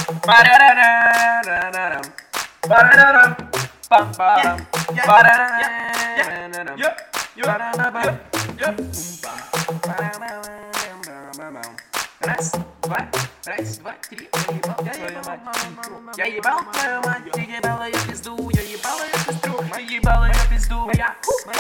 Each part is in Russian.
Парарарарарарам. Парарарам. Пам-парам. Парарарарарарам. Парарабам. Пам-пам. Раз, два, три, я ебал твою мать, я ебал ее пизду, я ебал ее сестру, я ебал ее пизду, я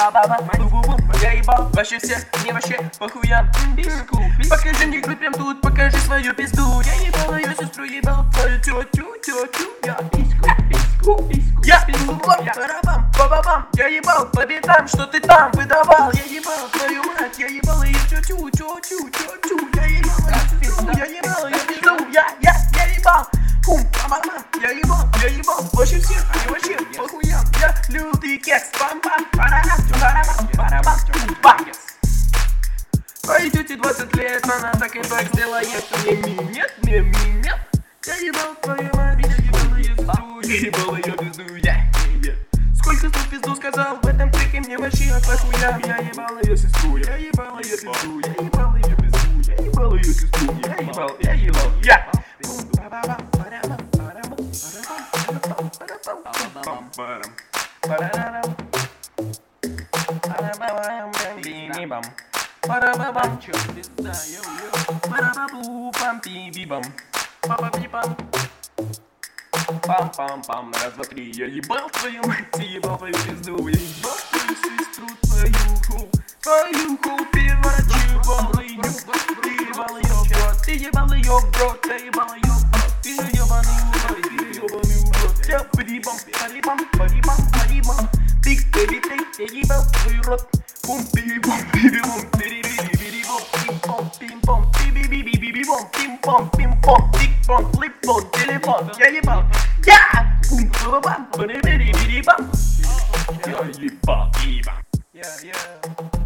ебал вообще всех, мне вообще похуям, покажи мне, кто прям тут, покажи свою пизду, я ебал ее сестру, ебал твою тетю, я письку, я барабам, ба-ба-бам, я ебал по битам, что ты там выдавал, я ебал твою мать, я ебал ее тетю, я ебал ее пизду, я ебал ее пизду, я ебал, я ебал, вообще всех, мне вообще похуям, я лютый кекс, пам-пам, парабам, твоей тете 20 лет, она так и так сделает мне минет, я ебал твою мать, я ебал ее пизду, я ебал ее пизду, сколько тут пизду сказал в этом треке, мне вообще похуям, я ебал ее сестру, я ебал ее пизду, я ебал ее пизду, я ебал ее сестру, я ебал, я Парабабам, чё пизда, йоу-йоу. Парабабу, пам-пи-би-бам. Папа-пи-пам. Пам-пам-пам, раз, два, три. Я ебал твою мать, я ебал твою пизду. Я ебал твою сестру, твою ху, переворачивал ее. Ты ебал ее в рот, ты ебал ее в рот, ты ебал ее в рот. Ты ебаный урод, я парибам, тык, я ебал твой рот. Пум-пи-бом, пи-би-бом, пи-ри-ри-ри-ри-бом, пим-пом, пим-пом, пи-би-би-би-би-бом, пим-пом, пим-пом, тик-пом, флип-пом, телефон, я ебал, я! Пум-пам, пи-ри-ри-ри-ри-бом, я ебал, ебал.